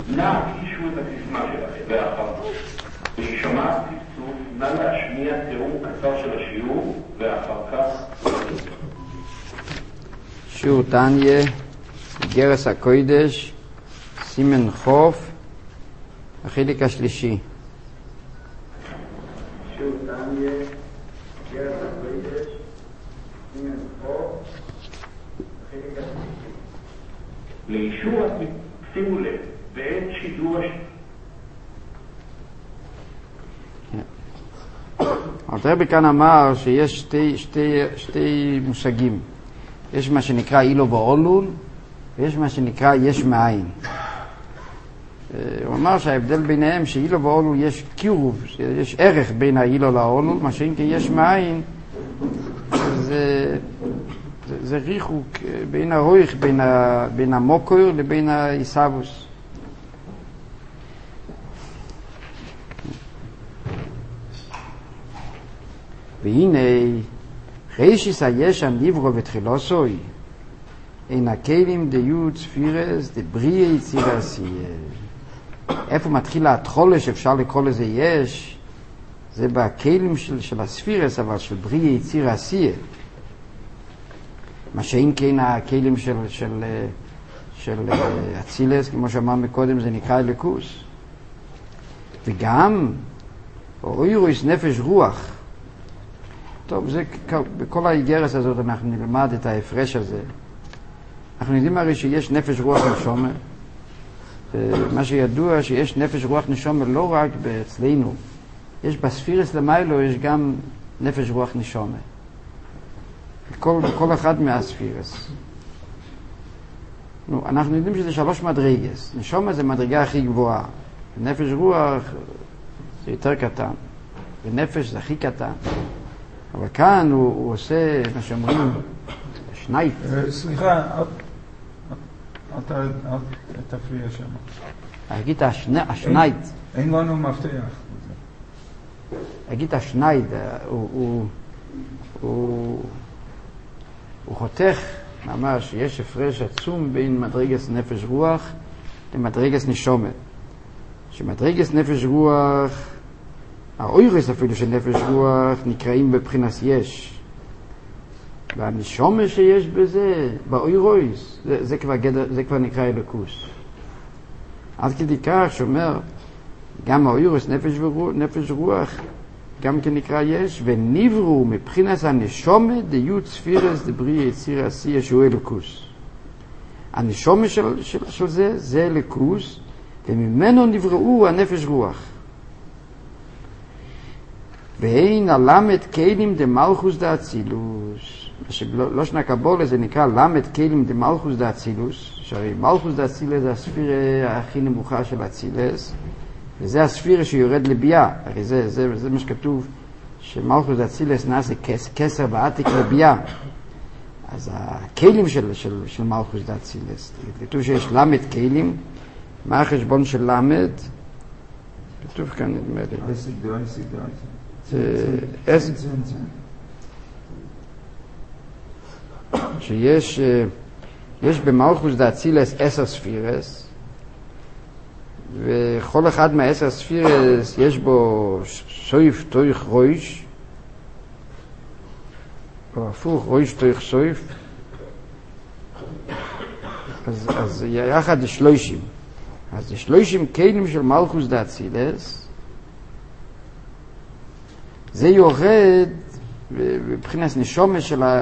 נא תגישו את הסיסמה שלכם ואחר להישמע צפצוף, נא להשמיע תיאור קצר של השיעור ואחר כך שיעור תניה, גרס הקודש, סימן חוף, החלק השלישי. שיעור תניה, גרס הקודש, סימן חוף, החלק השלישי. לאישור שימו לב, בעת שידור הרבי כאן אמר שיש שתי מושגים. יש מה שנקרא אילו ואולול, ויש מה שנקרא יש מאין. הוא אמר שההבדל ביניהם שאילו ואולול יש קירוב, יש ערך בין האילו לאולול, מה שאם כי יש מאין, זה ריחוק בין הרויך, בין המוקר לבין האיסאבוס. והנה, חישיס היש הנברו ותחילוסוי, אין הכלים דיוד ספירס דבריא יציר עשייה. איפה מתחיל התחולה שאפשר לקרוא לזה יש? זה בכלים של הספירס, אבל של בריא יציר עשייה. מה שאין כן הכלים של אצילס, כמו שאמר מקודם, זה נקרא אלוקוס. וגם, אוירויס נפש רוח. טוב, זה, בכל האיגרס הזאת אנחנו נלמד את ההפרש הזה. אנחנו יודעים הרי שיש נפש רוח נשומה. מה שידוע שיש נפש רוח נשומה לא רק אצלנו. יש בספירס למיילו, יש גם נפש רוח נשומה. כל אחד מהספירס. אנחנו יודעים שזה 3 מדרגס. נשומה זה מדרגה הכי גבוהה. נפש רוח זה יותר קטן. ונפש זה הכי קטן. אבל כאן הוא עושה מה שאומרים שנייט. סליחה, אל תפריע שם. אגיד השנייט. אין לנו מפתח. אגיד השנייט, הוא חותך ממש, יש הפרש עצום בין מדרגס נפש רוח למדרגס נשומת. שמדרגס נפש רוח, האוירס אפילו של נפש רוח נקראים בבחינת יש. והנשומה שיש בזה, באוירויס, זה כבר נקרא אלוקוס. עד כדי כך שאומר, גם האוירוס נפש רוח, גם כן נקרא יש, ונברו מבחינת הנשומה דיוד ספירס דבריא יציר עשייה שהוא אלוקוס. הנשומה של זה אלוקוס, וממנו נבראו הנפש רוח. ואין הלמד כלים דמלכוס דאצילוס. לא שנה קבולה זה נקרא למד כלים דמלכוס דאצילוס, שהרי מלכוס דאצילס זה הספירה הכי נמוכה של אצילס, וזה הספירה שיורד לביאה. הרי זה מה שכתוב, שמלכוס דאצילס נעשה כסר ועתיק לביאה. אז הכלים של מלכוס דאצילס, כתוב שיש למד כלים. מה החשבון של למד? כתוב כאן נדמה לי. שיש במלכוס דאצילס 10 ספירס, וכל אחד מה10 ספירס יש בו סויף תויך רויש, או הפוך, רויש תויך סויף. אז יחד זה 30. אז זה 30 כלים של מלכוס דאצילס, זה יורד בבחינת נשומה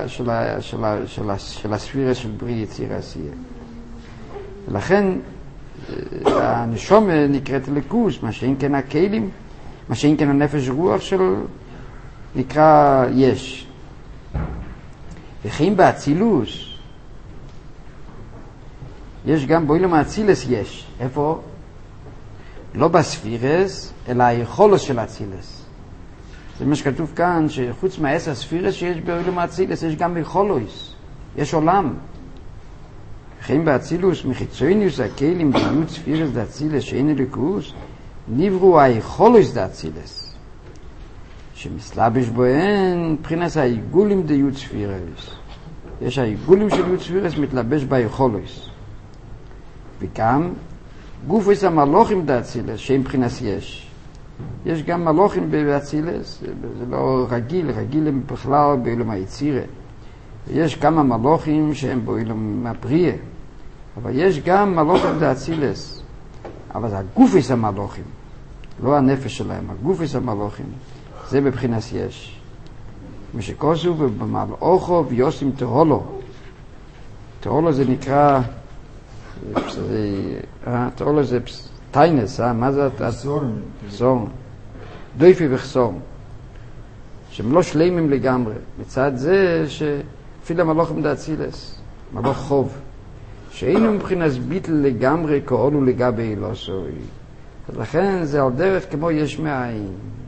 של הספירה של בריא יציר עשייה. ולכן הנשומה נקראת אלוקוס, מה שאין כן הכלים, מה שאין כן הנפש רוח של נקרא יש. וכן באצילוס יש גם בעולם האצילס יש. איפה? לא בספירס, אלא היכולת של האצילס. זה מה שכתוב כאן, שחוץ מה10 ספירס שיש בעולם האצילס, יש גם יכולויס. יש עולם. וכן באצילוס, מחיצויניוס הכלים דיוד ספירס דאצילס שאין אלוקוס, נברו היכולויס דאצילס. שמסלבש בוהן, מבחינת העיגולים דיוד ספירס. יש העיגולים של דיוד ספירס מתלבש ביכולויס. וגם גופוס המלוכים דאצילס, שהם מבחינת יש. יש גם מלוכים באצילס, זה לא רגיל, רגיל הם בכלל באילום היצירה. יש כמה מלוכים שהם באילום הבריאה, אבל יש גם מלוכים דאצילס. אבל זה הגופוס המלוכים, לא הנפש שלהם, הגופוס המלוכים, זה מבחינת יש. משכוסו ובמלאוכו ויוסים תהולו. תהולו זה נקרא, תהולו זה טיינס, מה זה? חסום. דויפי וחסום. שהם לא שלמים לגמרי. מצד זה שאפילו המלוכים דאצילס, מלוך חוב. שאינו מבחינת ביטל לגמרי כאולו לגבי אילוסוי. אז לכן זה על דרך כמו יש מאין.